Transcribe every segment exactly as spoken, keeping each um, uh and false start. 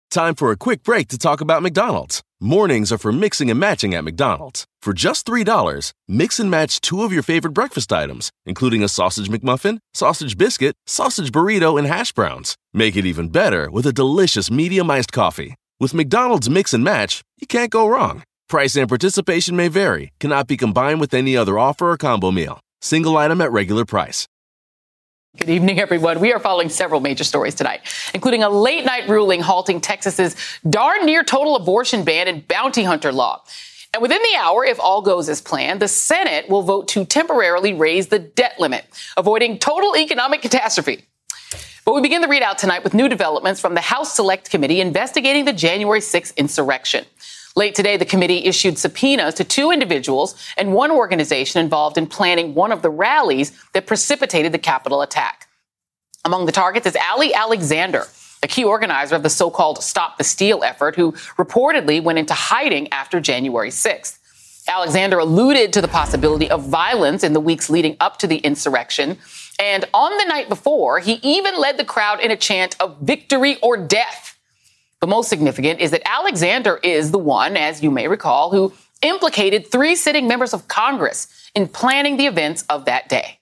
Time for a quick break to talk about McDonald's. Mornings are for mixing and matching at McDonald's. For just three dollars, mix and match two of your favorite breakfast items, including a sausage McMuffin, sausage biscuit, sausage burrito, and hash browns. Make it even better with a delicious medium iced coffee. With McDonald's Mix and Match, you can't go wrong. Price and participation may vary, cannot be combined with any other offer or combo meal. Single item at regular price. Good evening, everyone. We are following several major stories tonight, including a late-night ruling halting Texas's darn near total abortion ban and bounty hunter law. And within the hour, if all goes as planned, the Senate will vote to temporarily raise the debt limit, avoiding total economic catastrophe. But we begin the readout tonight with new developments from the House Select Committee investigating the January sixth insurrection. Late today, the committee issued subpoenas to two individuals and one organization involved in planning one of the rallies that precipitated the Capitol attack. Among the targets is Ali Alexander, a key organizer of the so-called Stop the Steal effort, who reportedly went into hiding after January sixth. Alexander alluded to the possibility of violence in the weeks leading up to the insurrection. And on the night before, he even led the crowd in a chant of victory or death. But most significant is that Alexander is the one, as you may recall, who implicated three sitting members of Congress in planning the events of that day.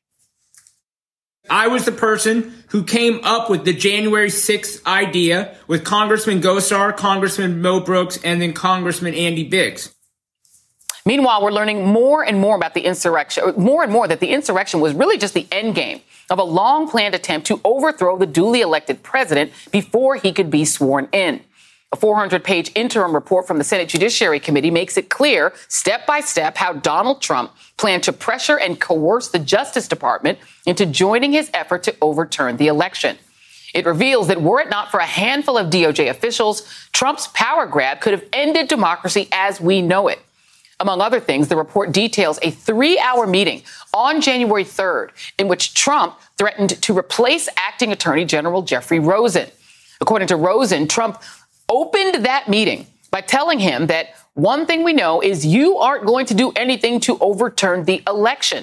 I was the person who came up with the January sixth idea with Congressman Gosar, Congressman Mo Brooks, and then Congressman Andy Biggs. Meanwhile, we're learning more and more about the insurrection, more and more that the insurrection was really just the end game of a long-planned attempt to overthrow the duly elected president before he could be sworn in. A four hundred page interim report from the Senate Judiciary Committee makes it clear, step by step, how Donald Trump planned to pressure and coerce the Justice Department into joining his effort to overturn the election. It reveals that were it not for a handful of D O J officials, Trump's power grab could have ended democracy as we know it. Among other things, the report details a three-hour meeting on January third in which Trump threatened to replace acting Attorney General Jeffrey Rosen. According to Rosen, Trump opened that meeting by telling him that one thing we know is you aren't going to do anything to overturn the election.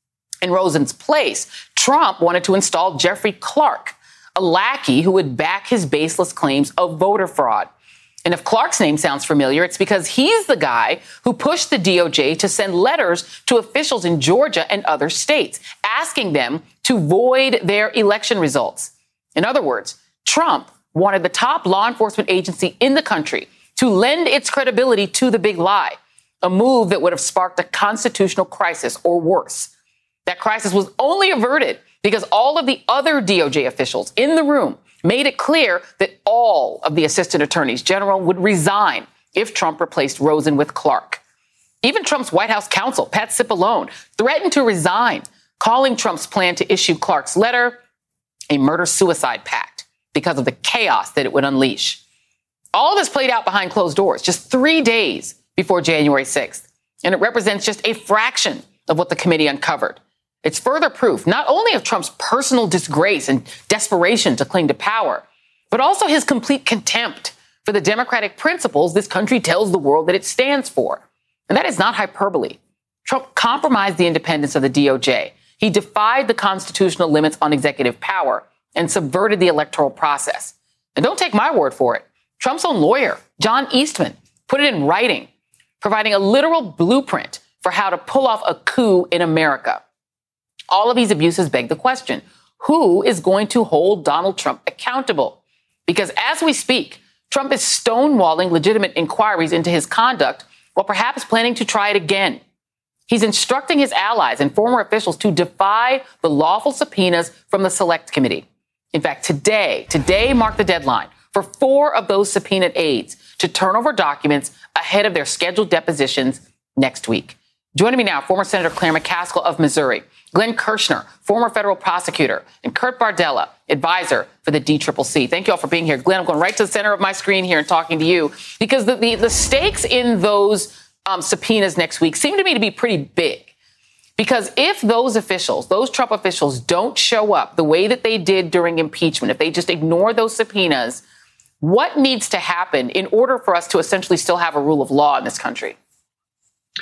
In Rosen's place, Trump wanted to install Jeffrey Clark, a lackey who would back his baseless claims of voter fraud. And if Clark's name sounds familiar, it's because he's the guy who pushed the D O J to send letters to officials in Georgia and other states, asking them to void their election results. In other words, Trump wanted the top law enforcement agency in the country to lend its credibility to the big lie, a move that would have sparked a constitutional crisis or worse. That crisis was only averted because all of the other D O J officials in the room made it clear that all of the assistant attorneys general would resign if Trump replaced Rosen with Clark. Even Trump's White House counsel, Pat Cipollone, threatened to resign, calling Trump's plan to issue Clark's letter a murder-suicide pact because of the chaos that it would unleash. All of this played out behind closed doors just three days before January sixth, and it represents just a fraction of what the committee uncovered. It's further proof not only of Trump's personal disgrace and desperation to cling to power, but also his complete contempt for the democratic principles this country tells the world that it stands for. And that is not hyperbole. Trump compromised the independence of the D O J. He defied the constitutional limits on executive power and subverted the electoral process. And don't take my word for it. Trump's own lawyer, John Eastman, put it in writing, providing a literal blueprint for how to pull off a coup in America. All of these abuses beg the question, who is going to hold Donald Trump accountable? Because as we speak, Trump is stonewalling legitimate inquiries into his conduct while perhaps planning to try it again. He's instructing his allies and former officials to defy the lawful subpoenas from the Select Committee. In fact, today, today marked the deadline for four of those subpoenaed aides to turn over documents ahead of their scheduled depositions next week. Joining me now, former Senator Claire McCaskill of Missouri, Glenn Kirshner, former federal prosecutor, and Kurt Bardella, advisor for the D C C C. Thank you all for being here. Glenn, I'm going right to the center of my screen here and talking to you because the, the, the stakes in those um, subpoenas next week seem to me to be pretty big. Because if those officials, those Trump officials, don't show up the way that they did during impeachment, if they just ignore those subpoenas, what needs to happen in order for us to essentially still have a rule of law in this country?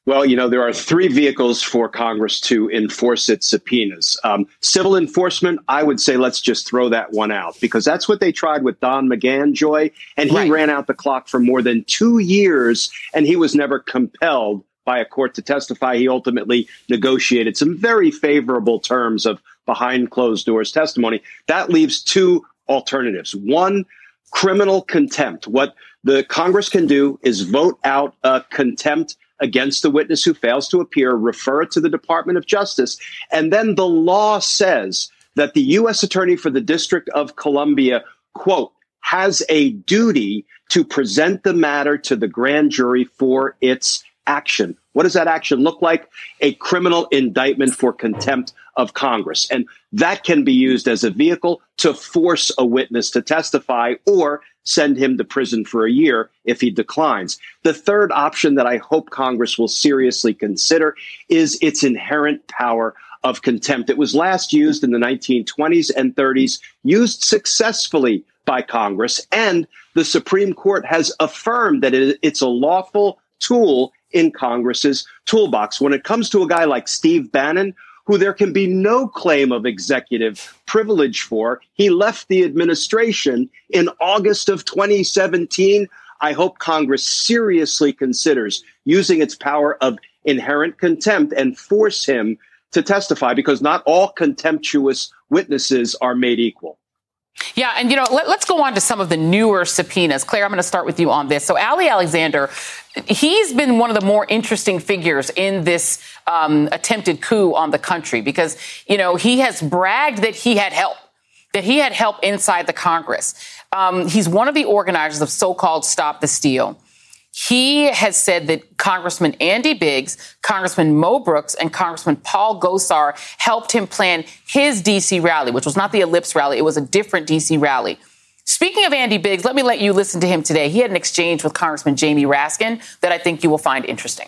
Well, you know, there are three vehicles for Congress to enforce its subpoenas. Um, civil enforcement, I would say let's just throw that one out, because that's what they tried with Don McGahn, Joy, and he Right. ran out the clock for more than two years, and he was never compelled by a court to testify. He ultimately negotiated some very favorable terms of behind closed doors testimony. That leaves two alternatives. One, criminal contempt. What the Congress can do is vote out a contempt against the witness who fails to appear, refer it to the Department of Justice, and then the law says that the U S Attorney for the District of Columbia, quote, has a duty to present the matter to the grand jury for its action. What does that action look like? A criminal indictment for contempt of Congress. And that can be used as a vehicle to force a witness to testify or send him to prison for a year if he declines. The third option that I hope Congress will seriously consider is its inherent power of contempt. It was last used in the nineteen twenties and thirties, used successfully by Congress, and the Supreme Court has affirmed that it, it's a lawful tool in Congress's toolbox. When it comes to a guy like Steve Bannon, who there can be no claim of executive privilege for, he left the administration in August of twenty seventeen. I hope Congress seriously considers using its power of inherent contempt and force him to testify, because not all contemptuous witnesses are made equal. Yeah. And, you know, let, let's go on to some of the newer subpoenas. Claire, I'm going to start with you on this. So Ali Alexander, he's been one of the more interesting figures in this um, attempted coup on the country, because, you know, he has bragged that he had help, that he had help inside the Congress. Um, he's one of the organizers of so-called Stop the Steal. He has said that Congressman Andy Biggs, Congressman Mo Brooks, and Congressman Paul Gosar helped him plan his D C rally, which was not the Ellipse rally. It was a different D C rally. Speaking of Andy Biggs, let me let you listen to him today. He had an exchange with Congressman Jamie Raskin that I think you will find interesting.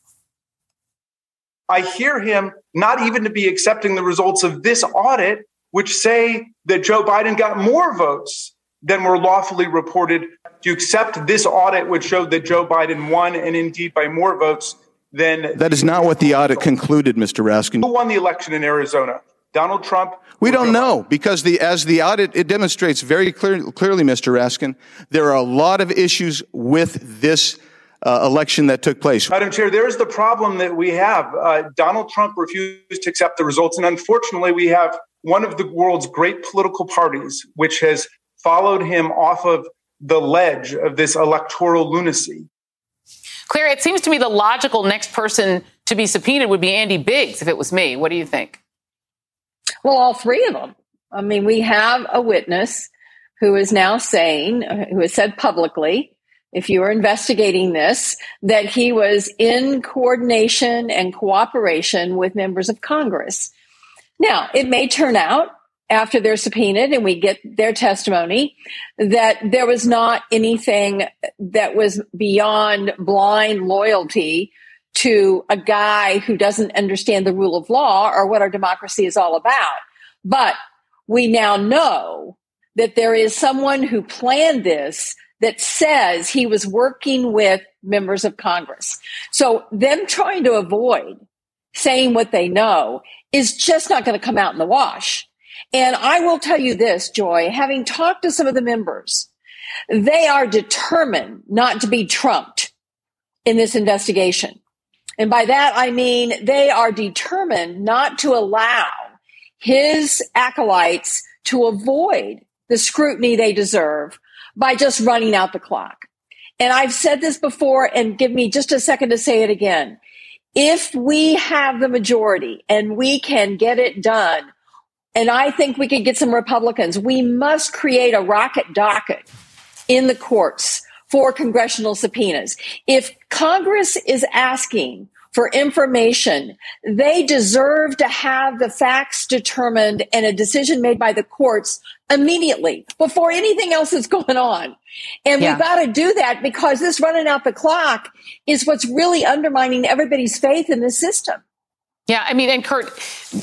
I hear him not even to be accepting the results of this audit, which say that Joe Biden got more votes than were lawfully reported. Do you accept this audit, which showed that Joe Biden won, and indeed by more votes than... That is not what the audit concluded, Mister Raskin. Who won the election in Arizona? Donald Trump? We don't know, because the as the audit, it demonstrates very clear, clearly, Mister Raskin, there are a lot of issues with this uh, election that took place. Madam Chair, there's the problem that we have. Uh, Donald Trump refused to accept the results, and unfortunately, we have one of the world's great political parties, which has followed him off of the ledge of this electoral lunacy. Claire, it seems to me the logical next person to be subpoenaed would be Andy Biggs if it was me. What do you think? Well, all three of them. I mean, we have a witness who is now saying, who has said publicly, if you are investigating this, that he was in coordination and cooperation with members of Congress. Now, it may turn out after they're subpoenaed and we get their testimony that there was not anything that was beyond blind loyalty to a guy who doesn't understand the rule of law or what our democracy is all about. But we now know that there is someone who planned this that says he was working with members of Congress. So them trying to avoid saying what they know is just not going to come out in the wash. And I will tell you this, Joy, having talked to some of the members, they are determined not to be trumped in this investigation. And by that, I mean they are determined not to allow his acolytes to avoid the scrutiny they deserve by just running out the clock. And I've said this before, and give me just a second to say it again. If we have the majority and we can get it done, and I think we could get some Republicans, we must create a rocket docket in the courts for congressional subpoenas. If Congress is asking for information, they deserve to have the facts determined and a decision made by the courts immediately before anything else is going on. And yeah. we've got to do that, because this running out the clock is what's really undermining everybody's faith in this system. Yeah, I mean, and Kurt,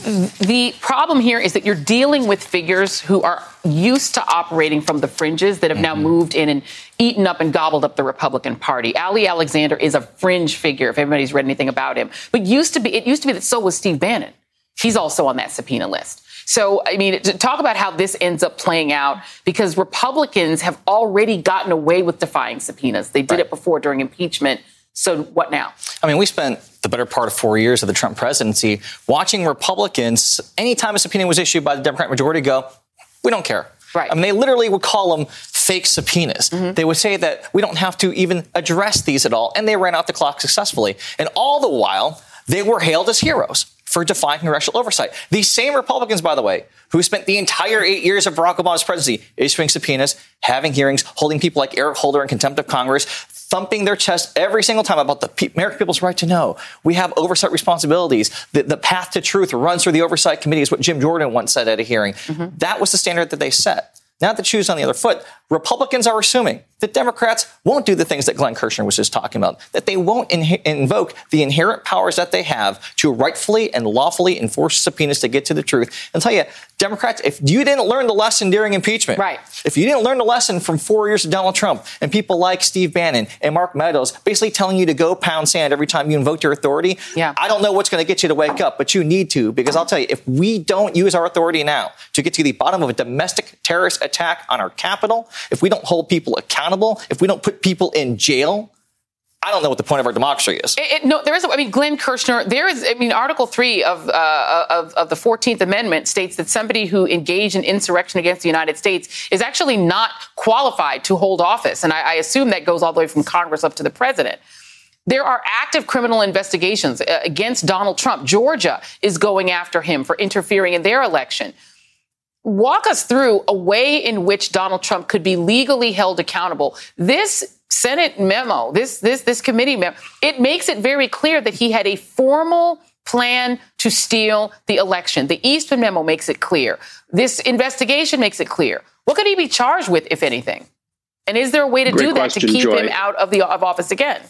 the problem here is that you're dealing with figures who are used to operating from the fringes that have now moved in and eaten up and gobbled up the Republican Party. Ali Alexander is a fringe figure, if everybody's read anything about him. But used to be, it used to be that so was Steve Bannon. He's also on that subpoena list. So, I mean, to talk about how this ends up playing out, because Republicans have already gotten away with defying subpoenas. They did right. it before during impeachment. So what now? I mean, we spent the better part of four years of the Trump presidency watching Republicans, anytime a subpoena was issued by the Democratic majority, go, we don't care. Right. I mean, they literally would call them fake subpoenas. Mm-hmm. They would say that we don't have to even address these at all. And they ran out the clock successfully. And all the while, they were hailed as heroes for defying congressional oversight. These same Republicans, by the way, who spent the entire eight years of Barack Obama's presidency issuing subpoenas, having hearings, holding people like Eric Holder in contempt of Congress, thumping their chest every single time about the pe- American people's right to know. We have oversight responsibilities. The, the path to truth runs through the oversight committee is what Jim Jordan once said at a hearing. Mm-hmm. That was the standard that they set. Now the shoe's on the other foot. Republicans are assuming that Democrats won't do the things that Glenn Kirshner was just talking about, that they won't in- invoke the inherent powers that they have to rightfully and lawfully enforce subpoenas to get to the truth. And tell you, Democrats, if you didn't learn the lesson during impeachment, right. if you didn't learn the lesson from four years of Donald Trump and people like Steve Bannon and Mark Meadows basically telling you to go pound sand every time you invoke your authority, yeah. I don't know what's going to get you to wake up, but you need to, because I'll tell you, if we don't use our authority now to get to the bottom of a domestic terrorist attack on our Capitol, if we don't hold people accountable, if we don't put people in jail, I don't know what the point of our democracy is. It, it, no, there is. I mean, Glenn Kirshner. There is. I mean, Article Three of, uh, of of the fourteenth Amendment states that somebody who engaged in insurrection against the United States is actually not qualified to hold office, and I, I assume that goes all the way from Congress up to the president. There are active criminal investigations uh, against Donald Trump. Georgia is going after him for interfering in their election. Walk us through a way in which Donald Trump could be legally held accountable. This Senate memo, this this this committee memo, it makes it very clear that he had a formal plan to steal the election. The Eastman memo makes it clear. This investigation makes it clear. What could he be charged with, if anything? And is there a way to Great do that question, to keep Joy. him out of the of office again?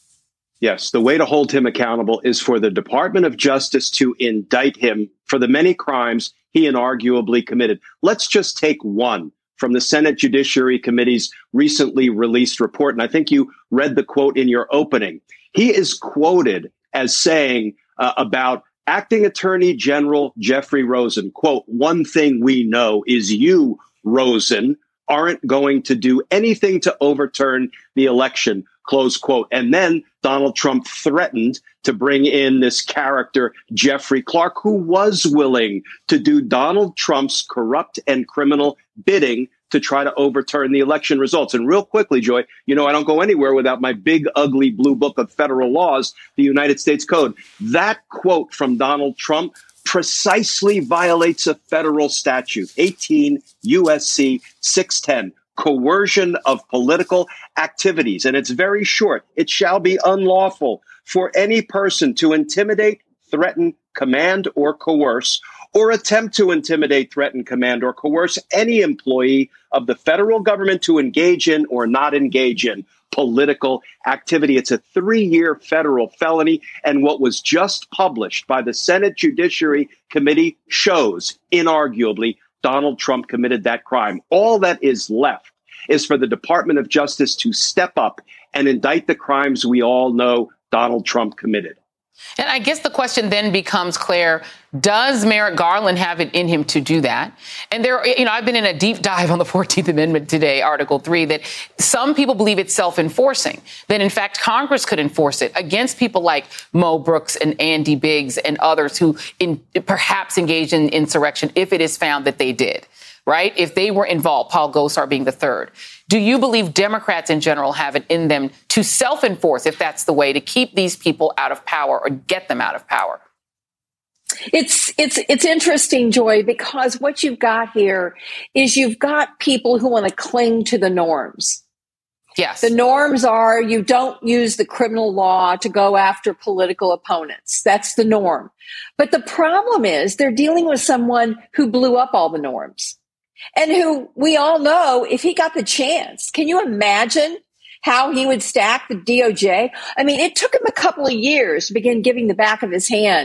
Yes, the way to hold him accountable is for the Department of Justice to indict him for the many crimes he inarguably committed. Let's just take one from the Senate Judiciary Committee's recently released report. And I think you read the quote in your opening. He is quoted as saying uh, about Acting Attorney General Jeffrey Rosen, quote, "One thing we know is you, Rosen, aren't going to do anything to overturn the election," close quote. And then Donald Trump threatened to bring in this character, Jeffrey Clark, who was willing to do Donald Trump's corrupt and criminal bidding to try to overturn the election results. And real quickly, Joy, you know, I don't go anywhere without my big, ugly blue book of federal laws, the United States Code. That quote from Donald Trump precisely violates a federal statute, eighteen U S C six ten. Coercion of political activities. And it's very short. It shall be unlawful for any person to intimidate, threaten, command, or coerce, or attempt to intimidate, threaten, command, or coerce any employee of the federal government to engage in or not engage in political activity. It's a three-year federal felony. And what was just published by the Senate Judiciary Committee shows, inarguably, Donald Trump committed that crime. All that is left is for the Department of Justice to step up and indict the crimes we all know Donald Trump committed. And I guess the question then becomes, Claire, does Merrick Garland have it in him to do that? And there, you know, I've been in a deep dive on the fourteenth Amendment today, Article three, that some people believe it's self-enforcing, that in fact Congress could enforce it against people like Mo Brooks and Andy Biggs and others who in, perhaps engaged in insurrection if it is found that they did, right? If they were involved, Paul Gosar being the third. Do you believe Democrats in general have it in them to self-enforce, if that's the way, to keep these people out of power or get them out of power? It's it's it's interesting, Joy, because what you've got here is you've got people who want to cling to the norms. Yes. The norms are you don't use the criminal law to go after political opponents. That's the norm. But the problem is they're dealing with someone who blew up all the norms. And who we all know, if he got the chance, can you imagine how he would stack the D O J? I mean, it took him a couple of years to begin giving the back of his hand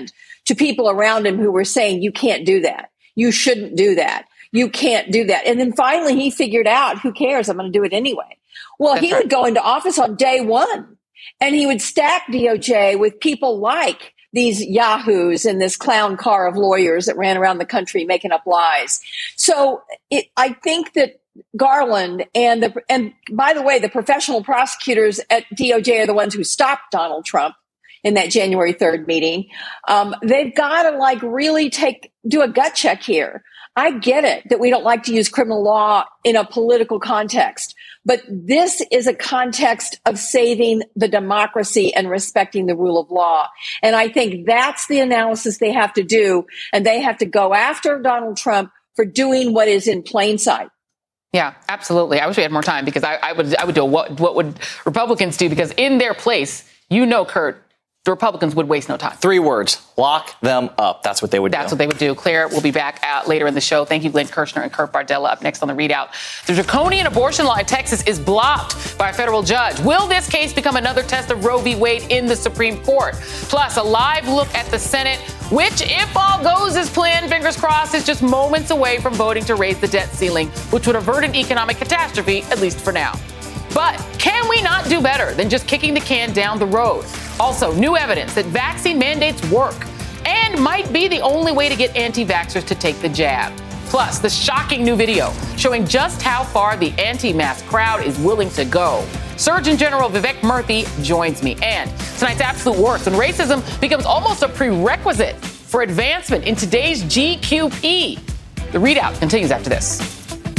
to people around him who were saying, you can't do that. You shouldn't do that. You can't do that. And then finally he figured out, who cares? I'm going to do it anyway. Well, That's he right. would go into office on day one and he would stack D O J with people like these yahoos in this clown car of lawyers that ran around the country making up lies. So it, I think that Garland and the, and by the way, the professional prosecutors at D O J are the ones who stopped Donald Trump in that January third meeting. Um, they've got to like really take, do a gut check here. I get it that we don't like to use criminal law in a political context, but this is a context of saving the democracy and respecting the rule of law. And I think that's the analysis they have to do. And they have to go after Donald Trump for doing what is in plain sight. Yeah, absolutely. I wish we had more time because I, I would I would do what what would Republicans do? Because in their place, you know, Kurt, the Republicans would waste no time. Three words. Lock them up. That's what they would That's do. That's what they would do. Claire will be back out later in the show. Thank you, Glenn Kirshner and Kurt Bardella. Up next on the ReidOut. The draconian abortion law in Texas is blocked by a federal judge. Will this case become another test of Roe v. Wade in the Supreme Court? Plus, a live look at the Senate, which, if all goes as planned, fingers crossed, is just moments away from voting to raise the debt ceiling, which would avert an economic catastrophe, at least for now. But can we not do better than just kicking the can down the road? Also, new evidence that vaccine mandates work and might be the only way to get anti-vaxxers to take the jab. Plus, the shocking new video showing just how far the anti-mask crowd is willing to go. Surgeon General Vivek Murthy joins me. And tonight's absolute worst, when racism becomes almost a prerequisite for advancement in today's G Q P. The ReidOut continues after this.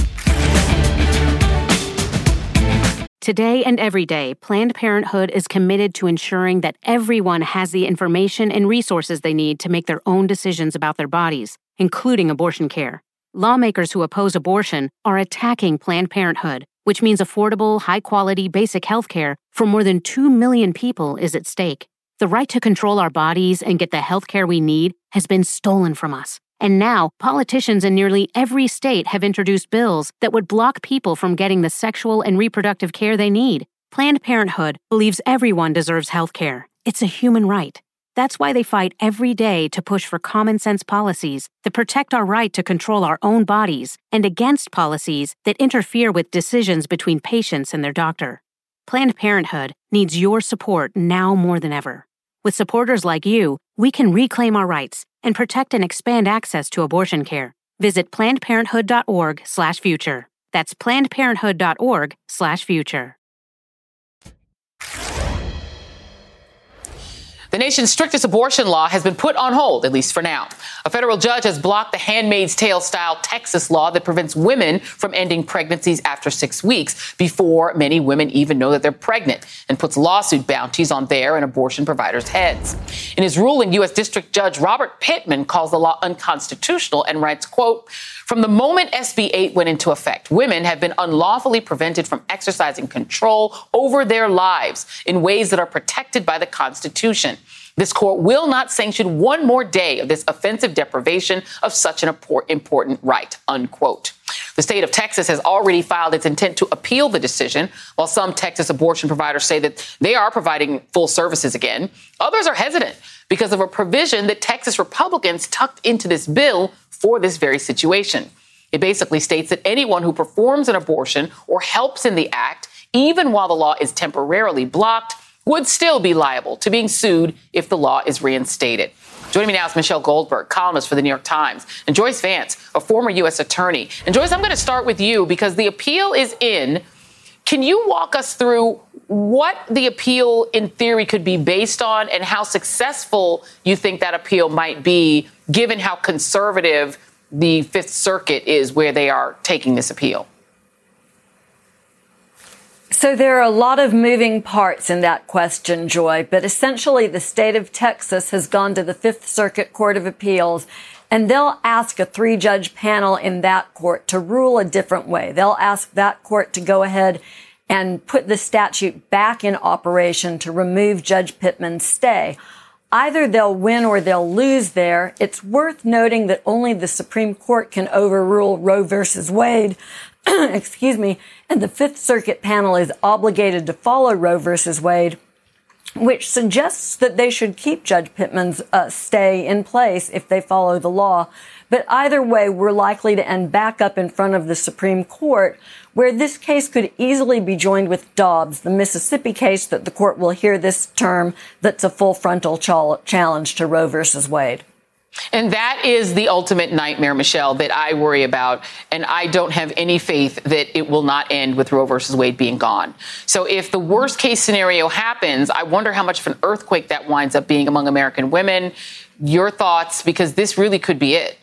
Today and every day, Planned Parenthood is committed to ensuring that everyone has the information and resources they need to make their own decisions about their bodies, including abortion care. Lawmakers who oppose abortion are attacking Planned Parenthood, which means affordable, high-quality, basic health care for more than two million people is at stake. The right to control our bodies and get the health care we need has been stolen from us. And now, politicians in nearly every state have introduced bills that would block people from getting the sexual and reproductive care they need. Planned Parenthood believes everyone deserves health care. It's a human right. That's why they fight every day to push for common-sense policies that protect our right to control our own bodies and against policies that interfere with decisions between patients and their doctor. Planned Parenthood needs your support now more than ever. With supporters like you, we can reclaim our rights and protect and expand access to abortion care. Visit plannedparenthood.org slash future. That's plannedparenthood.org slash future. The nation's strictest abortion law has been put on hold, at least for now. A federal judge has blocked the Handmaid's Tale-style Texas law that prevents women from ending pregnancies after six weeks before many women even know that they're pregnant, and puts lawsuit bounties on their and abortion providers' heads. In his ruling, U S District Judge Robert Pittman calls the law unconstitutional and writes, quote, "From the moment S B eight went into effect, women have been unlawfully prevented from exercising control over their lives in ways that are protected by the Constitution. This court will not sanction one more day of this offensive deprivation of such an important right," unquote. The state of Texas has already filed its intent to appeal the decision, while some Texas abortion providers say that they are providing full services again. Others are hesitant because of a provision that Texas Republicans tucked into this bill for this very situation. It basically states that anyone who performs an abortion or helps in the act, even while the law is temporarily blocked, would still be liable to being sued if the law is reinstated. Joining me now is Michelle Goldberg, columnist for The New York Times, and Joyce Vance, a former U S attorney. And Joyce, I'm going to start with you because the appeal is in. Can you walk us through what the appeal in theory could be based on and how successful you think that appeal might be, given how conservative the Fifth Circuit is where they are taking this appeal? So there are a lot of moving parts in that question, Joy, but essentially the state of Texas has gone to the Fifth Circuit Court of Appeals, and they'll ask a three-judge panel in that court to rule a different way. They'll ask that court to go ahead and put the statute back in operation to remove Judge Pittman's stay. Either they'll win or they'll lose there. It's worth noting that only the Supreme Court can overrule Roe versus Wade. Excuse me. And the Fifth Circuit panel is obligated to follow Roe versus Wade. which suggests that they should keep Judge Pittman's uh, stay in place if they follow the law. But either way, we're likely to end back up in front of the Supreme Court, where this case could easily be joined with Dobbs, the Mississippi case that the court will hear this term, that's a full frontal ch- challenge to Roe versus Wade. And that is the ultimate nightmare, Michelle, that I worry about. And I don't have any faith that it will not end with Roe versus Wade being gone. So if the worst case scenario happens, I wonder how much of an earthquake that winds up being among American women. Your thoughts, because this really could be it.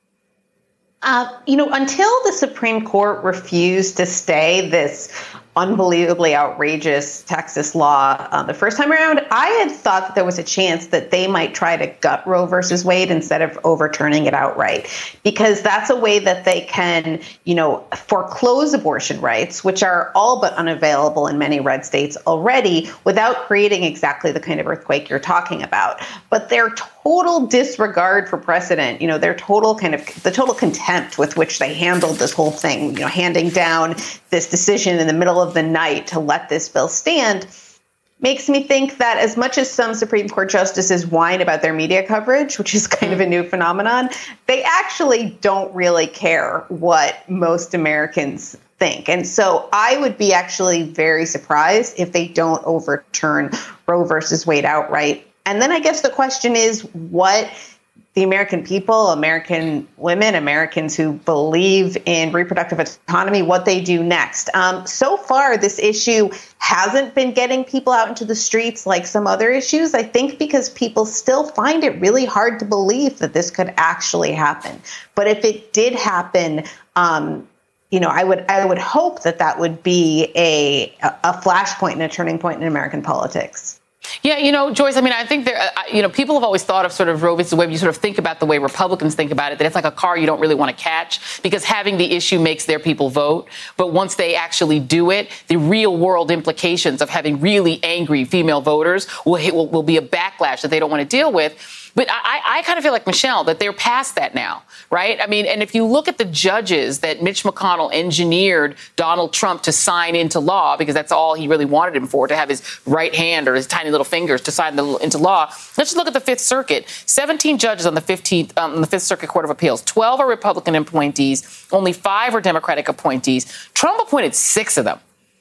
Uh, you know, until the Supreme Court refused to stay this unbelievably outrageous Texas law uh, the first time around, I had thought that there was a chance that they might try to gut Roe versus Wade instead of overturning it outright, because that's a way that they can, you know, foreclose abortion rights, which are all but unavailable in many red states already, without creating exactly the kind of earthquake you're talking about. But their total disregard for precedent, you know, their total kind of the total contempt with which they handled this whole thing, you know, handing down this decision in the middle of the night to let this bill stand, makes me think that as much as some Supreme Court justices whine about their media coverage, which is kind of a new phenomenon, they actually don't really care what most Americans think. And so I would be actually very surprised if they don't overturn Roe versus Wade outright. And then I guess the question is what the American people, American women, Americans who believe in reproductive autonomy, what they do next. Um, so far, this issue hasn't been getting people out into the streets like some other issues, I think because people still find it really hard to believe that this could actually happen. But if it did happen, um, you know, I would I would hope that that would be a, a flashpoint and a turning point in American politics. Yeah, you know, Joyce, I mean, I think there, uh, you know, people have always thought of sort of Roe versus Wade. You sort of think about the way Republicans think about it, that it's like a car you don't really want to catch because having the issue makes their people vote. But once they actually do it, the real world implications of having really angry female voters will, will, will be a backlash that they don't want to deal with. But I, I kind of feel like, Michelle, that they're past that now, right? I mean, and if you look at the judges that Mitch McConnell engineered Donald Trump to sign into law, because that's all he really wanted him for, to have his right hand or his tiny little fingers to sign the, into law. Let's just look at the Fifth Circuit. seventeen judges on the fifteenth, um, the Fifth Circuit Court of Appeals. twelve are Republican appointees. Only five are Democratic appointees. Trump appointed six of them.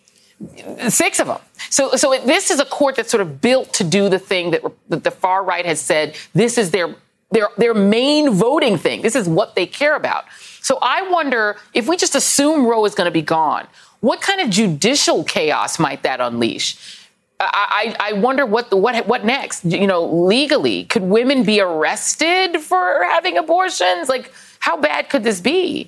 Six of them. So, so it, this is a court that's sort of built to do the thing that, that the far right has said. This is their their their main voting thing. This is what they care about. So I wonder if we just assume Roe is going to be gone, what kind of judicial chaos might that unleash? I, I wonder what the, what what next? You know, legally, could women be arrested for having abortions? Like, how bad could this be?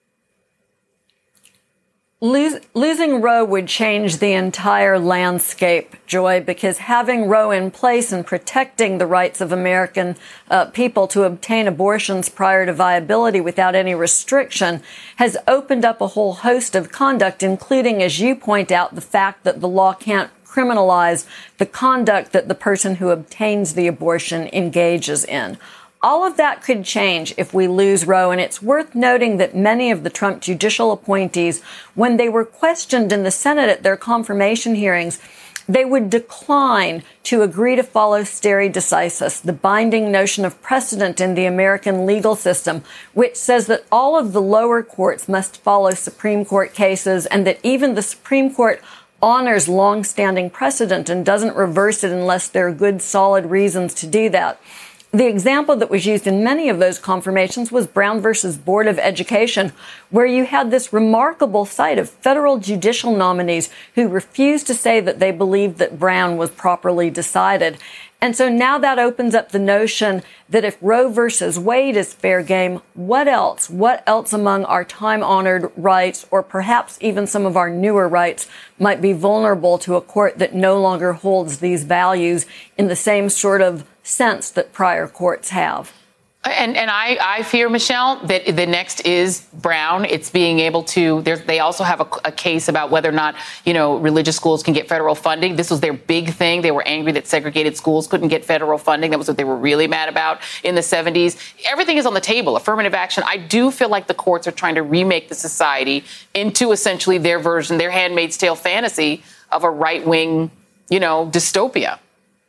Lose, losing Roe would change the entire landscape, Joy, because having Roe in place and protecting the rights of American uh, people to obtain abortions prior to viability without any restriction has opened up a whole host of conduct, including, as you point out, the fact that the law can't criminalize the conduct that the person who obtains the abortion engages in. All of that could change if we lose Roe, and it's worth noting that many of the Trump judicial appointees, when they were questioned in the Senate at their confirmation hearings, they would decline to agree to follow stare decisis, the binding notion of precedent in the American legal system, which says that all of the lower courts must follow Supreme Court cases and that even the Supreme Court honors longstanding precedent and doesn't reverse it unless there are good, solid reasons to do that. The example that was used in many of those confirmations was Brown versus Board of Education, where you had this remarkable sight of federal judicial nominees who refused to say that they believed that Brown was properly decided. And so now that opens up the notion that if Roe versus Wade is fair game, what else? What else among our time-honored rights, or perhaps even some of our newer rights, might be vulnerable to a court that no longer holds these values in the same sort of sense that prior courts have? And and I, I fear, Michelle, that the next is Brown. It's being able to, they also have a, a case about whether or not, you know, religious schools can get federal funding. This was their big thing. They were angry that segregated schools couldn't get federal funding. That was what they were really mad about in the seventies. Everything is on the table. Affirmative action. I do feel like the courts are trying to remake the society into essentially their version, their Handmaid's Tale fantasy of a right-wing, you know, dystopia.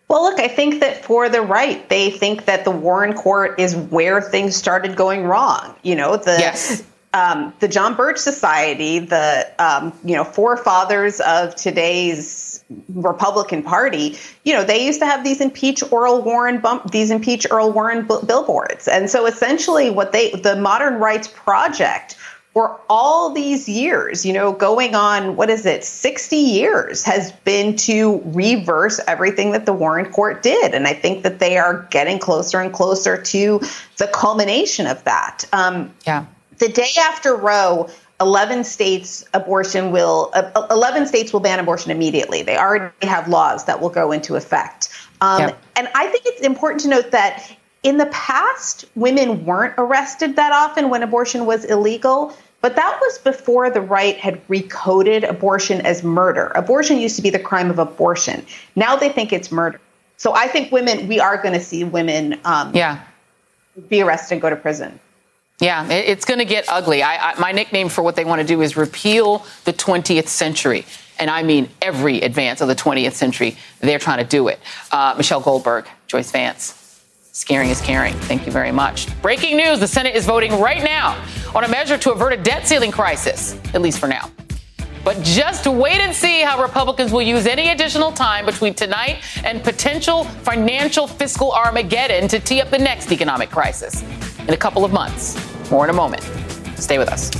Well, look, I think that for the right, they think that the Warren Court is where things started going wrong. You know, the yes. um, the John Birch Society, the um, you know forefathers of today's Republican Party. You know, they used to have these impeach Earl Warren bump, these impeach Earl Warren b- billboards, and so essentially, what they the Modern Rights Project. For all these years, you know, going on, what is it, sixty years has been to reverse everything that the Warren Court did. And I think that they are getting closer and closer to the culmination of that. Um, yeah. The day after Roe, eleven states abortion will, uh, eleven states will ban abortion immediately. They already have laws that will go into effect. Um, yep. And I think it's important to note that in the past, women weren't arrested that often when abortion was illegal. But that was before the right had recoded abortion as murder. Abortion used to be the crime of abortion. Now they think it's murder. So I think women, we are going to see women um, yeah. be arrested and go to prison. Yeah, it's going to get ugly. I, I, my nickname for what they want to do is repeal the twentieth century. And I mean every advance of the twentieth century. They're trying to do it. Uh, Michelle Goldberg, Joyce Vance. Scaring is caring. Thank you very much. Breaking news. The Senate is voting right now on a measure to avert a debt ceiling crisis, at least for now. But just wait and see how Republicans will use any additional time between tonight and potential financial fiscal Armageddon to tee up the next economic crisis in a couple of months. More in a moment. Stay with us.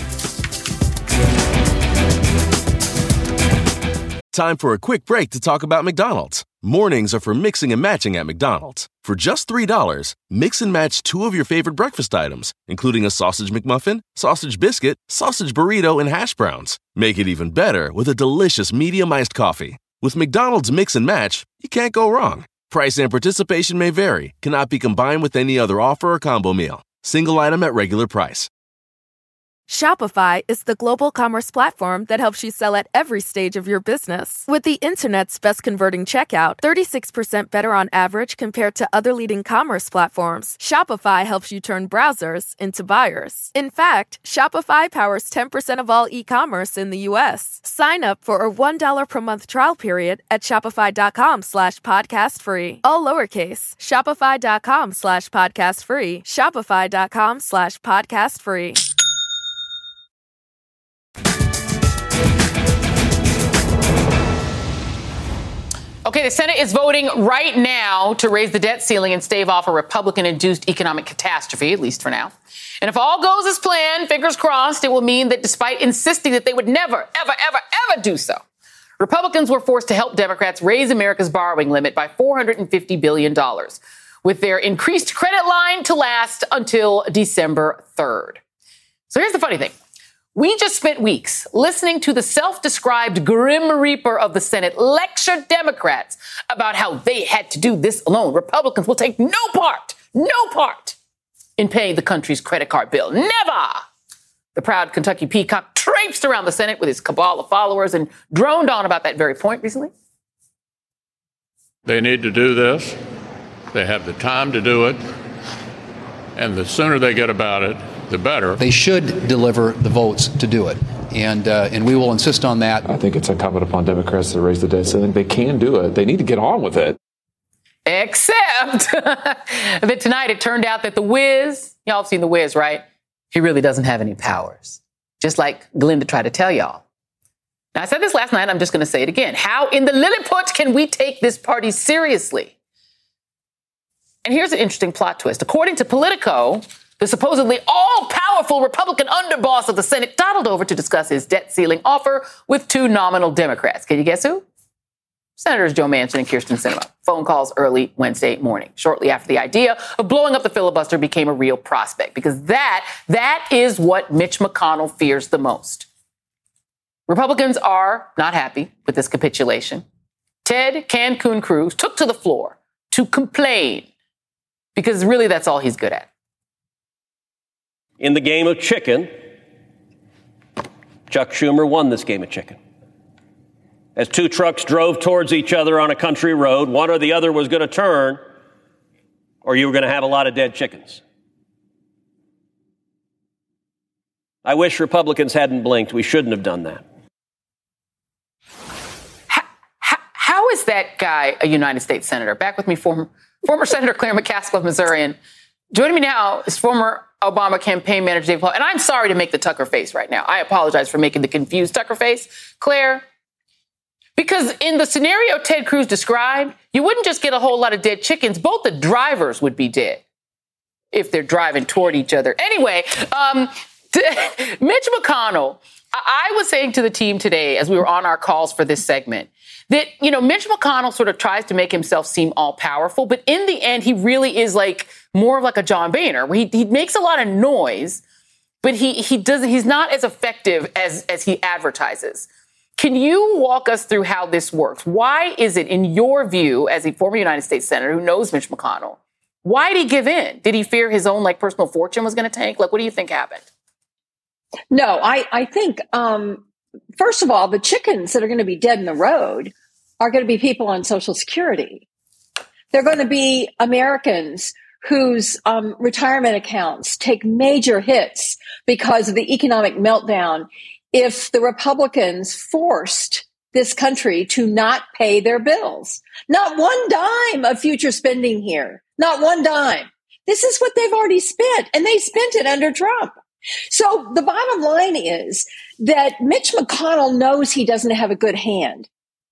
Time for a quick break to talk about McDonald's. Mornings are for mixing and matching at McDonald's. For just three dollars, mix and match two of your favorite breakfast items, including a sausage McMuffin, sausage biscuit, sausage burrito, and hash browns. Make it even better with a delicious medium iced coffee. With McDonald's Mix and Match, you can't go wrong. Price and participation may vary, cannot be combined with any other offer or combo meal. Single item at regular price. Shopify is the global commerce platform that helps you sell at every stage of your business. With the internet's best converting checkout, thirty-six percent better on average compared to other leading commerce platforms, Shopify helps you turn browsers into buyers. In fact, Shopify powers ten percent of all e-commerce in the U S. Sign up for a one dollar per month trial period at shopify.com slash podcast free. All lowercase, shopify.com slash podcast free, shopify.com slash podcast free. Okay, the Senate is voting right now to raise the debt ceiling and stave off a Republican-induced economic catastrophe, at least for now. And if all goes as planned, fingers crossed, it will mean that despite insisting that they would never, ever, ever, ever do so, Republicans were forced to help Democrats raise America's borrowing limit by four hundred fifty billion dollars, with their increased credit line to last until December third. So here's the funny thing. We just spent weeks listening to the self-described Grim Reaper of the Senate lecture Democrats about how they had to do this alone. Republicans will take no part, no part in paying the country's credit card bill. Never! The proud Kentucky peacock traipsed around the Senate with his cabal of followers and droned on about that very point recently. They need to do this. They have the time to do it. And the sooner they get about it, the better. They should deliver the votes to do it, and uh, and we will insist on that. I think it's incumbent upon Democrats to raise the debt ceiling. They can do it. They need to get on with it. Except that tonight it turned out that the Wiz, y'all have seen the Wiz, right? He really doesn't have any powers, just like Glinda tried to tell y'all. Now, I said this last night. I'm just going to say it again. How in the Lilliput can we take this party seriously? And here's an interesting plot twist. According to Politico, the supposedly all-powerful Republican underboss of the Senate toddled over to discuss his debt ceiling offer with two nominal Democrats. Can you guess who? Senators Joe Manchin and Kyrsten Sinema. Phone calls early Wednesday morning, shortly after the idea of blowing up the filibuster became a real prospect, because that, that is what Mitch McConnell fears the most. Republicans are not happy with this capitulation. Ted Cancun Cruz took to the floor to complain, because really that's all he's good at. In the game of chicken, Chuck Schumer won this game of chicken. As two trucks drove towards each other on a country road, one or the other was going to turn, or you were going to have a lot of dead chickens. I wish Republicans hadn't blinked. We shouldn't have done that. How, how, how is that guy a United States senator? Back with me, former, former Senator Claire McCaskill of Missouri. And joining me now is former Obama campaign manager Dave Hall. And I'm sorry to make the Tucker face right now. I apologize for making the confused Tucker face. Claire, because in the scenario Ted Cruz described, you wouldn't just get a whole lot of dead chickens. Both the drivers would be dead if they're driving toward each other. Anyway, um, Mitch McConnell, I was saying to the team today as we were on our calls for this segment that, you know, Mitch McConnell sort of tries to make himself seem all powerful, but in the end, he really is like more of like a John Boehner, where he, he makes a lot of noise, but he he doesn't. He's not as effective as as he advertises. Can you walk us through how this works? Why is it, in your view, as a former United States senator who knows Mitch McConnell, why did he give in? Did he fear his own like personal fortune was going to tank? Like, what do you think happened? No, I, I think, um, first of all, the chickens that are going to be dead in the road are going to be people on Social Security. They're going to be Americans whose um, retirement accounts take major hits because of the economic meltdown if the Republicans forced this country to not pay their bills. Not one dime of future spending here. Not one dime. This is what they've already spent, and they spent it under Trump. So the bottom line is that Mitch McConnell knows he doesn't have a good hand.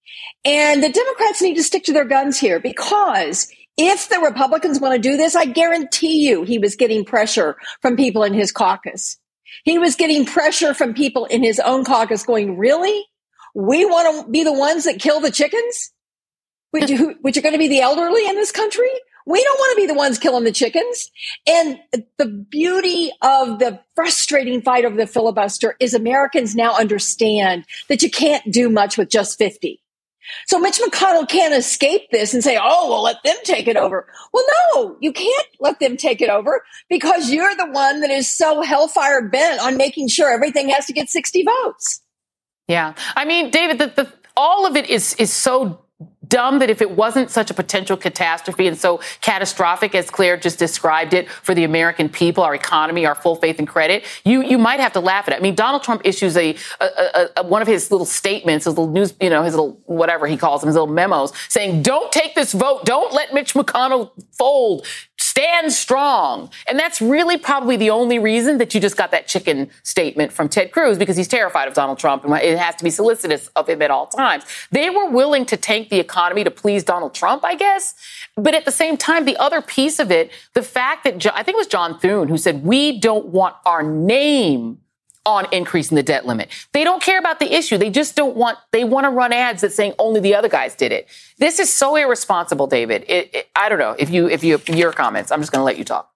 And the Democrats need to stick to their guns here, because if the Republicans want to do this, I guarantee you he was getting pressure from people in his caucus. He was getting pressure from people in his own caucus going, really? We want to be the ones that kill the chickens? Which, which are going to be the elderly in this country? We don't want to be the ones killing the chickens. And the beauty of the frustrating fight over the filibuster is Americans now understand that you can't do much with just fifty. So Mitch McConnell can't escape this and say, oh, well, let them take it over. Well, no, you can't let them take it over, because you're the one that is so hellfire bent on making sure everything has to get sixty votes. Yeah. I mean, David, the, the, all of it is is so dumb that if it wasn't such a potential catastrophe and so catastrophic as Claire just described it for the American people, our economy, our full faith and credit, you you might have to laugh at it. I mean, Donald Trump issues a, a, a, a one of his little statements, his little news, you know, his little whatever he calls them, his little memos, saying, "Don't take this vote. Don't let Mitch McConnell fold. Stand strong." And that's really probably the only reason that you just got that chicken statement from Ted Cruz, because he's terrified of Donald Trump and it has to be solicitous of him at all times. They were willing to tank the economy to please Donald Trump, I guess. But at the same time, the other piece of it, the fact that I think it was John Thune who said, we don't want our name on increasing the debt limit. They don't care about the issue. They just don't want, they want to run ads that saying only the other guys did it. This is so irresponsible, David. It, it, I don't know if you, if you, your comments, I'm just going to let you talk.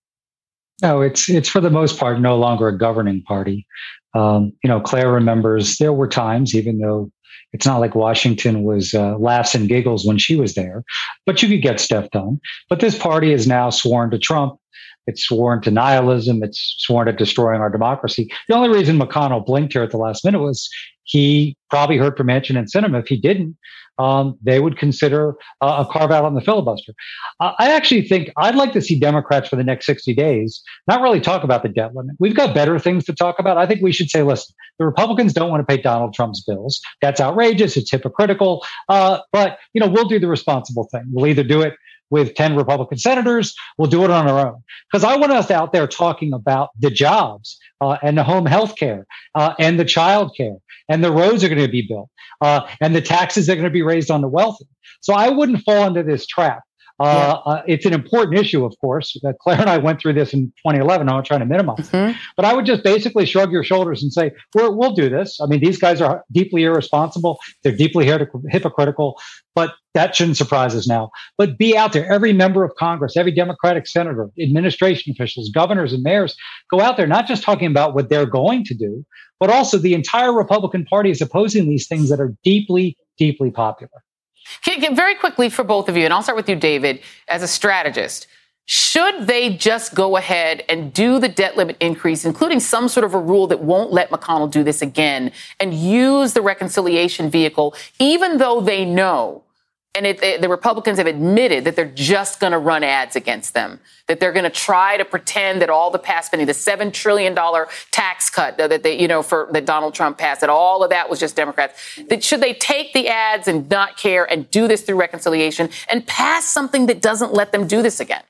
No, it's, it's for the most part, no longer a governing party. Um, you know, Claire remembers there were times, even though it's not like Washington was uh, laughs and giggles when she was there, but you could get stuff done. But this party is now sworn to Trump. It's sworn to nihilism. It's sworn to destroying our democracy. The only reason McConnell blinked here at the last minute was he probably heard from Manchin and Sinema. If he didn't, um, they would consider uh, a carve out on the filibuster. Uh, I actually think I'd like to see Democrats for the next sixty days not really talk about the debt limit. We've got better things to talk about. I think we should say, listen, the Republicans don't want to pay Donald Trump's bills. That's outrageous. It's hypocritical. Uh, but, you know, we'll do the responsible thing. We'll either do it with ten Republican senators, we'll do it on our own. Because I want us out there talking about the jobs uh, and the home health care uh, and the child care, and the roads are going to be built uh, and the taxes are going to be raised on the wealthy. So I wouldn't fall into this trap. Uh, yeah. uh, it's an important issue, of course. Uh, Claire and I went through this in twenty eleven. I'm not trying to minimize mm-hmm. it. But I would just basically shrug your shoulders and say, We're, we'll do this. I mean, these guys are deeply irresponsible. They're deeply hypocritical. But that shouldn't surprise us now. But be out there. Every member of Congress, every Democratic senator, administration officials, governors and mayors, go out there, not just talking about what they're going to do, but also the entire Republican Party is opposing these things that are deeply, deeply popular. Very quickly for both of you, and I'll start with you, David, as a strategist. Should they just go ahead and do the debt limit increase, including some sort of a rule that won't let McConnell do this again, and use the reconciliation vehicle, even though they know And it, it, the Republicans have admitted that they're just going to run ads against them, that they're going to try to pretend that all the past spending, the seven trillion dollars tax cut that they, you know, for that Donald Trump passed, that all of that was just Democrats. That should they take the ads and not care and do this through reconciliation and pass something that doesn't let them do this again?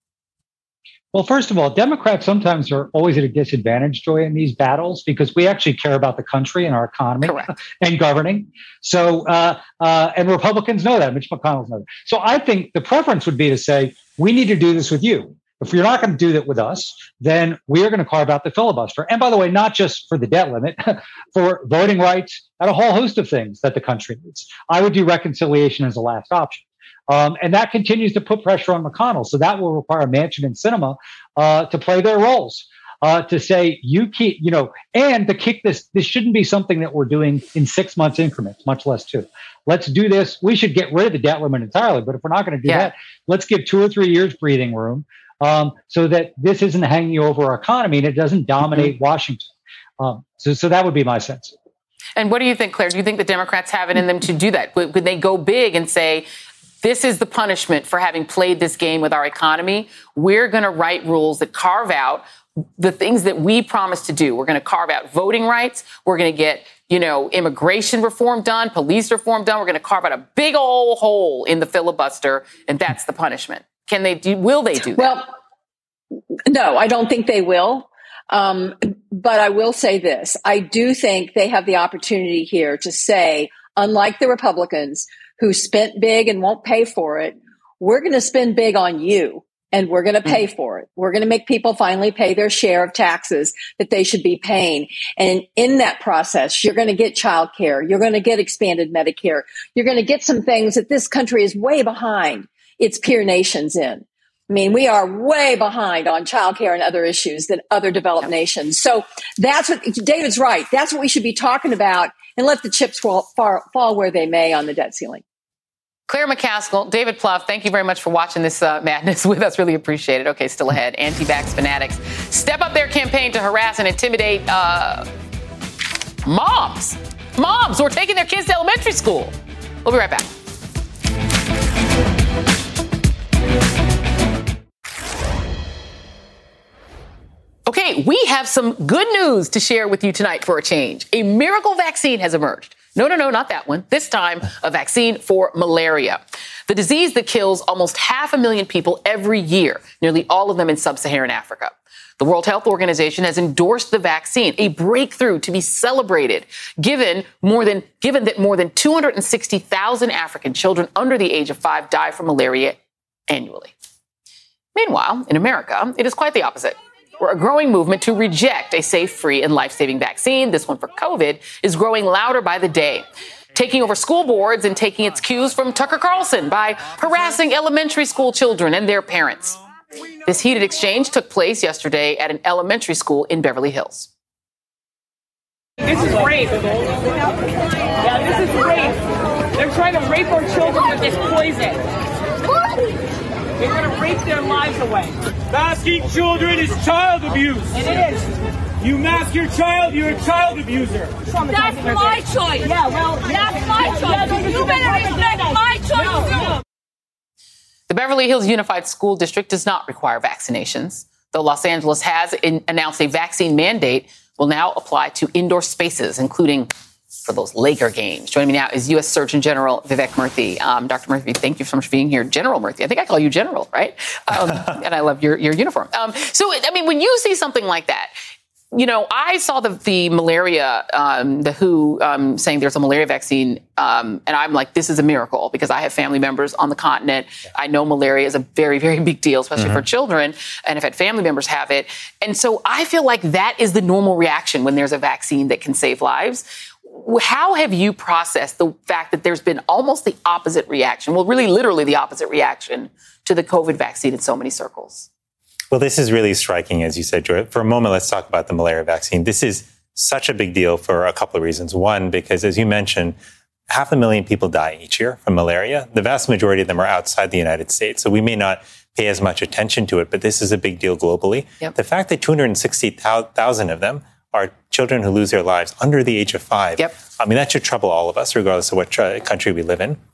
Well, first of all, Democrats sometimes are always at a disadvantage, Joy, in these battles because we actually care about the country and our economy Correct. and governing. So, uh, uh, and Republicans know that. Mitch McConnell knows that. So I think the preference would be to say, we need to do this with you. If you're not going to do that with us, then we are going to carve out the filibuster. And by the way, not just for the debt limit, for voting rights and a whole host of things that the country needs. I would do reconciliation as a last option. Um, and that continues to put pressure on McConnell. So that will require Manchin and Sinema uh, to play their roles, uh, to say, you keep, you know, and to kick this, this shouldn't be something that we're doing in six months increments, much less two. Let's do this. We should get rid of the debt limit entirely. But if we're not going to do yeah. that, let's give two or three years breathing room um, so that this isn't hanging over our economy and it doesn't dominate mm-hmm. Washington. Um, so, so that would be my sense. And what do you think, Claire? Do you think the Democrats have it in them to do that? Would, would they go big and say, this is the punishment for having played this game with our economy? We're going to write rules that carve out the things that we promised to do. We're going to carve out voting rights. We're going to get, you know, immigration reform done, police reform done. We're going to carve out a big old hole in the filibuster, and that's the punishment. Can they do? Will they do that? Well, no, I don't think they will. Um, but I will say this. I do think they have the opportunity here to say, unlike the Republicans, who spent big and won't pay for it, we're going to spend big on you and we're going to pay mm-hmm. for it. We're going to make people finally pay their share of taxes that they should be paying. And in that process, you're going to get child care. You're going to get expanded Medicare. You're going to get some things that this country is way behind its peer nations in. I mean, we are way behind on child care and other issues than other developed yep. nations. So that's what David's right. That's what we should be talking about and let the chips fall, fall, fall where they may on the debt ceiling. Claire McCaskill, David Plouffe, thank you very much for watching this uh, madness with us. Really appreciate it. Okay, still ahead. Anti-vax fanatics step up their campaign to harass and intimidate uh, moms. Moms who are taking their kids to elementary school. We'll be right back. Okay, we have some good news to share with you tonight for a change. A miracle vaccine has emerged. No, no, no, not that one. This time, a vaccine for malaria, the disease that kills almost half a million people every year, nearly all of them in sub-Saharan Africa. The World Health Organization has endorsed the vaccine, a breakthrough to be celebrated, given more than given that more than two hundred sixty thousand African children under the age of five die from malaria annually. Meanwhile, in America, it is quite the opposite. Where a growing movement to reject a safe, free, and life-saving vaccine, this one for COVID, is growing louder by the day, taking over school boards and taking its cues from Tucker Carlson by harassing elementary school children and their parents. This heated exchange took place yesterday at an elementary school in Beverly Hills. This is rape. Yeah, this is rape. They're trying to rape our children with this poison. They're going to rape their lives away. Masking children is child abuse. It is. You mask your child, you're a child abuser. That's my choice. Yeah, well, that's my choice. You better respect my choice, too. No. The Beverly Hills Unified School District does not require vaccinations, though Los Angeles has in, announced a vaccine mandate will now apply to indoor spaces, including for those Laker games. Joining me now is U S Surgeon General Vivek Murthy. Um, Doctor Murthy, thank you so much for being here. General Murthy. I think I call you General, right? Um, and I love your, your uniform. Um, so, I mean, when you see something like that, you know, I saw the, the malaria, um, the W H O um, saying there's a malaria vaccine, um, and I'm like, this is a miracle because I have family members on the continent. I know malaria is a very, very big deal, especially mm-hmm. for children, and I've had family members have it. And so I feel like that is the normal reaction when there's a vaccine that can save lives. How have you processed the fact that there's been almost the opposite reaction, well, really literally the opposite reaction to the COVID vaccine in so many circles? Well, this is really striking, as you said, Joy. For a moment, let's talk about the malaria vaccine. This is such a big deal for a couple of reasons. One, because as you mentioned, half a million people die each year from malaria. The vast majority of them are outside the United States, so we may not pay as much attention to it, but this is a big deal globally. Yep. The fact that two hundred sixty thousand of them are children who lose their lives under the age of five. Yep. I mean, that should trouble all of us, regardless of what tr- country we live in.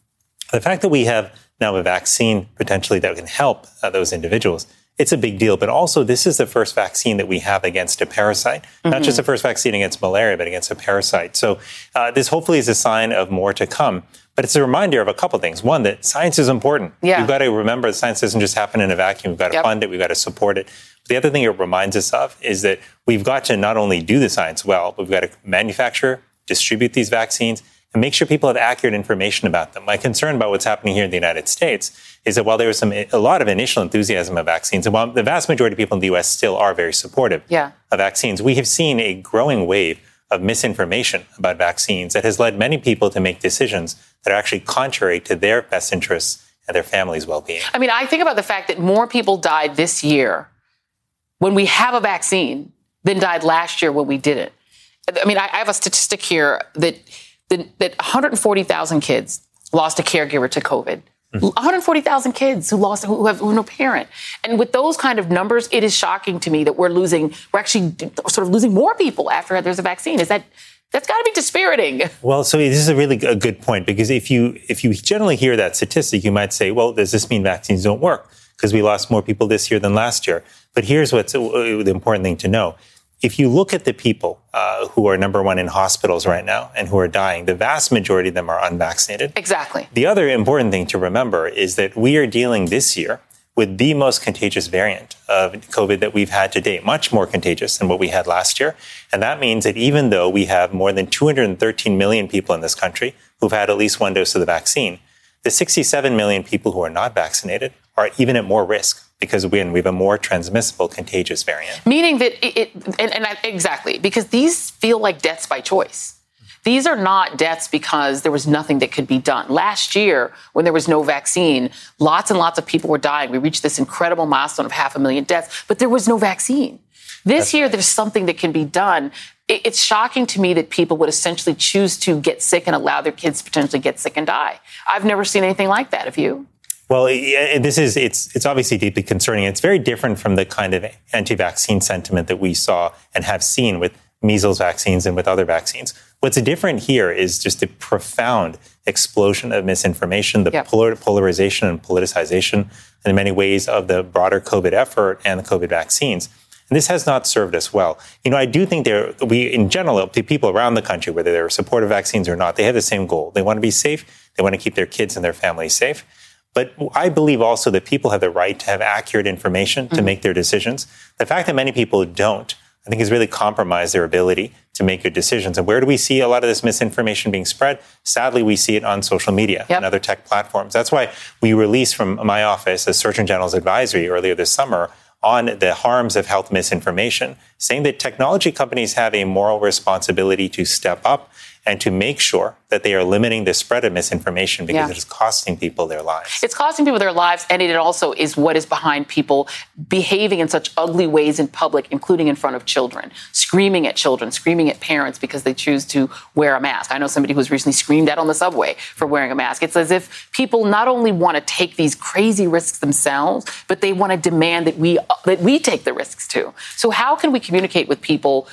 The fact that we have now a vaccine potentially that can help uh, those individuals, it's a big deal. But also, this is the first vaccine that we have against a parasite, mm-hmm. not just the first vaccine against malaria, but against a parasite. So uh, this hopefully is a sign of more to come. But it's a reminder of a couple things. One, that science is important. Yeah. We've got to remember that science doesn't just happen in a vacuum. We've got to yep. fund it. We've got to support it. But the other thing it reminds us of is that we've got to not only do the science well, but we've got to manufacture, distribute these vaccines, and make sure people have accurate information about them. My concern about what's happening here in the United States is that while there was some a lot of initial enthusiasm of vaccines, and while the vast majority of people in the U S still are very supportive yeah. of vaccines, we have seen a growing wave of misinformation about vaccines that has led many people to make decisions that are actually contrary to their best interests and their families' well-being. I mean, I think about the fact that more people died this year when we have a vaccine than died last year when we didn't. I mean, I have a statistic here that that, that one hundred forty thousand kids lost a caregiver to COVID. Mm-hmm. one hundred forty thousand kids who lost, who have, who have no parent. And with those kind of numbers, it is shocking to me that we're losing, we're actually sort of losing more people after there's a vaccine. Is that, that's got to be dispiriting. Well, so this is a really a good point, because if you if you generally hear that statistic, you might say, well, does this mean vaccines don't work? Because we lost more people this year than last year. But here's what's the important thing to know. If you look at the people uh, who are number one in hospitals right now and who are dying, the vast majority of them are unvaccinated. Exactly. The other important thing to remember is that we are dealing this year with the most contagious variant of COVID that we've had to date, much more contagious than what we had last year. And that means that even though we have more than two hundred thirteen million people in this country who've had at least one dose of the vaccine, the sixty-seven million people who are not vaccinated are even at more risk, because we have a more transmissible, contagious variant. Meaning that it, it and, and I, exactly, because these feel like deaths by choice. These are not deaths because there was nothing that could be done. Last year, when there was no vaccine, lots and lots of people were dying. We reached this incredible milestone of half a million deaths, but there was no vaccine. This That's year, right. There's something that can be done. It, it's shocking to me that people would essentially choose to get sick and allow their kids to potentially get sick and die. I've never seen anything like that. Have you? Well, this is, it's, it's obviously deeply concerning. It's very different from the kind of anti-vaccine sentiment that we saw and have seen with measles vaccines and with other vaccines. What's different here is just the profound explosion of misinformation, the yep. polar, polarization and politicization in many ways of the broader COVID effort and the COVID vaccines. And this has not served us well. You know, I do think there, we, in general, the people around the country, whether they're supportive of vaccines or not, they have the same goal. They want to be safe. They want to keep their kids and their families safe. But I believe also that people have the right to have accurate information to mm-hmm. make their decisions. The fact that many people don't, I think, has really compromised their ability to make good decisions. And where do we see a lot of this misinformation being spread? Sadly, we see it on social media yep. and other tech platforms. That's why we released from my office a Surgeon General's advisory earlier this summer on the harms of health misinformation, saying that technology companies have a moral responsibility to step up and to make sure that they are limiting the spread of misinformation, because yeah. it is costing people their lives. It's costing people their lives, and it also is what is behind people behaving in such ugly ways in public, including in front of children, screaming at children, screaming at parents because they choose to wear a mask. I know somebody who was recently screamed at on the subway for wearing a mask. It's as if people not only want to take these crazy risks themselves, but they want to demand that we that we take the risks too. So how can we communicate with people?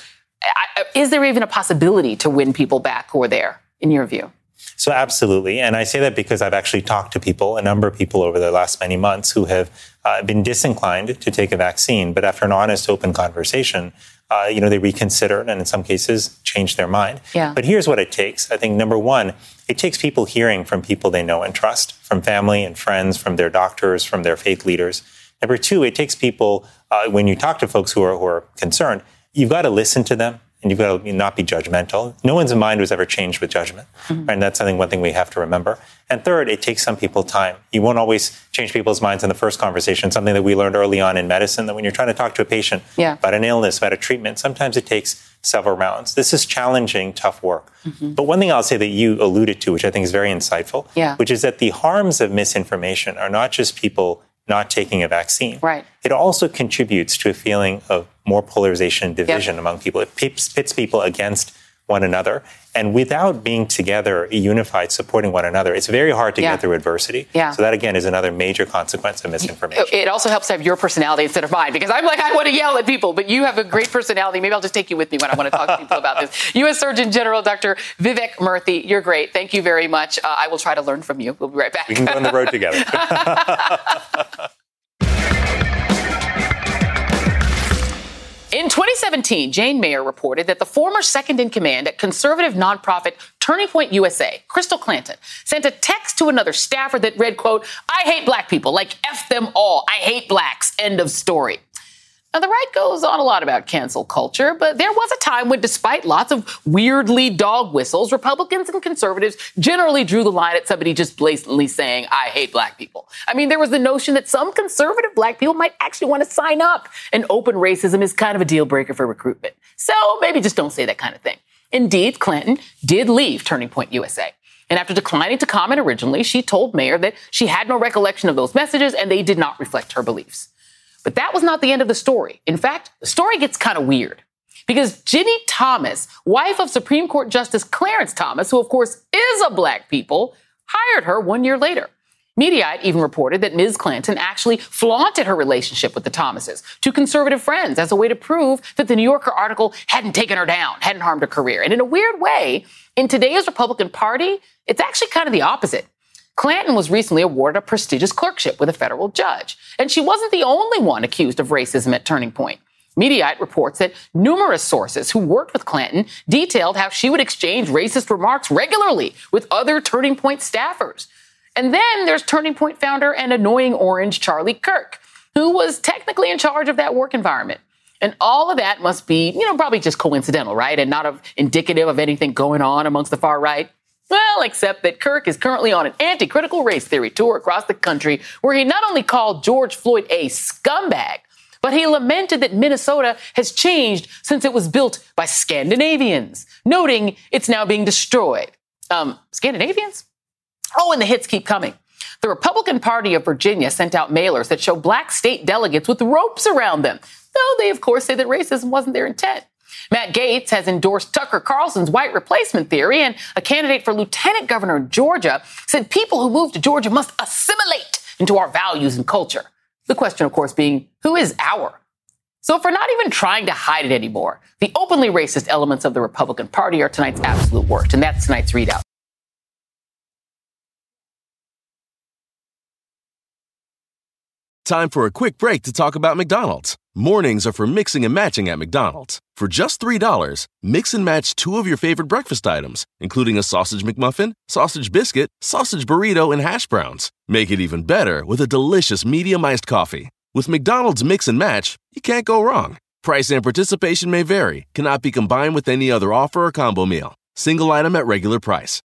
Is there even a possibility to win people back who are there, in your view? So absolutely. And I say that because I've actually talked to people, a number of people over the last many months who have uh, been disinclined to take a vaccine. But after an honest, open conversation, uh, you know, they reconsidered and in some cases changed their mind. Yeah. But here's what it takes. I think, number one, it takes people hearing from people they know and trust, from family and friends, from their doctors, from their faith leaders. Number two, it takes people, uh, when you talk to folks who are, who are concerned, you've got to listen to them and you've got to not be judgmental. No one's mind was ever changed with judgment. Mm-hmm. Right? And that's something, one thing we have to remember. And third, it takes some people time. You won't always change people's minds in the first conversation, something that we learned early on in medicine, that when you're trying to talk to a patient yeah. about an illness, about a treatment, sometimes it takes several rounds. This is challenging, tough work. Mm-hmm. But one thing I'll say that you alluded to, which I think is very insightful, yeah. which is that the harms of misinformation are not just people not taking a vaccine. Right. It also contributes to a feeling of more polarization and division yep. among people. It pits, pits people against one another. And without being together, unified, supporting one another, it's very hard to yeah. get through adversity. Yeah. So that, again, is another major consequence of misinformation. It also helps to have your personality instead of mine, because I'm like, I want to yell at people, but you have a great personality. Maybe I'll just take you with me when I want to talk to people about this. U S Surgeon General Doctor Vivek Murthy, you're great. Thank you very much. Uh, I will try to learn from you. We'll be right back. We can go on the road together. In twenty seventeen, Jane Mayer reported that the former second-in-command at conservative nonprofit Turning Point U S A, Crystal Clanton, sent a text to another staffer that read, quote, "I hate black people, like F them all. I hate blacks. End of story." Now, the right goes on a lot about cancel culture, but there was a time when, despite lots of weirdly dog whistles, Republicans and conservatives generally drew the line at somebody just blatantly saying, "I hate black people." I mean, there was the notion that some conservative black people might actually want to sign up, and open racism is kind of a deal breaker for recruitment. So maybe just don't say that kind of thing. Indeed, Clanton did leave Turning Point U S A. And after declining to comment originally, she told Mayer that she had no recollection of those messages and they did not reflect her beliefs. But that was not the end of the story. In fact, the story gets kind of weird because Ginny Thomas, wife of Supreme Court Justice Clarence Thomas, who of course is a black people, hired her one year later. Mediaite even reported that Miz Clanton actually flaunted her relationship with the Thomases to conservative friends as a way to prove that the New Yorker article hadn't taken her down, hadn't harmed her career. And in a weird way, in today's Republican Party, it's actually kind of the opposite. Clanton was recently awarded a prestigious clerkship with a federal judge, and she wasn't the only one accused of racism at Turning Point. Mediaite reports that numerous sources who worked with Clanton detailed how she would exchange racist remarks regularly with other Turning Point staffers. And then there's Turning Point founder and annoying orange Charlie Kirk, who was technically in charge of that work environment. And all of that must be, you know, probably just coincidental, right? And not of indicative of anything going on amongst the far right. Well, except that Kirk is currently on an anti-critical race theory tour across the country where he not only called George Floyd a scumbag, but he lamented that Minnesota has changed since it was built by Scandinavians, noting it's now being destroyed. Um, Scandinavians? Oh, and the hits keep coming. The Republican Party of Virginia sent out mailers that show black state delegates with ropes around them, though they, of course, say that racism wasn't their intent. Matt Gaetz has endorsed Tucker Carlson's white replacement theory, and a candidate for lieutenant governor in Georgia said people who move to Georgia must assimilate into our values and culture. The question, of course, being, who is our? So if we're not even trying to hide it anymore, the openly racist elements of the Republican Party are tonight's absolute worst, and that's tonight's readout. Time for a quick break to talk about McDonald's. Mornings are for mixing and matching at McDonald's. For just three dollars, mix and match two of your favorite breakfast items, including a sausage McMuffin, sausage biscuit, sausage burrito, and hash browns. Make it even better with a delicious medium iced coffee. With McDonald's Mix and Match, you can't go wrong. Price and participation may vary, cannot be combined with any other offer or combo meal. Single item at regular price.